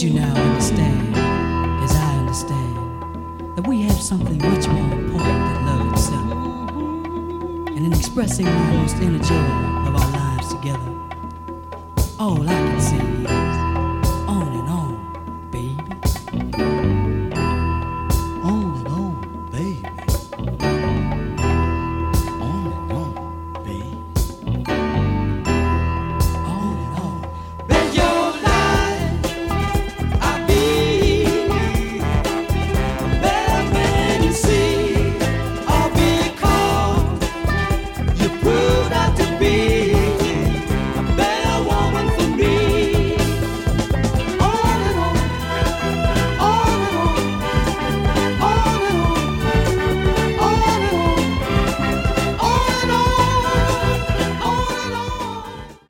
you now understand, as I understand, that we have something much more important than love itself. And in expressing my most inner joy of our lives together, all I can say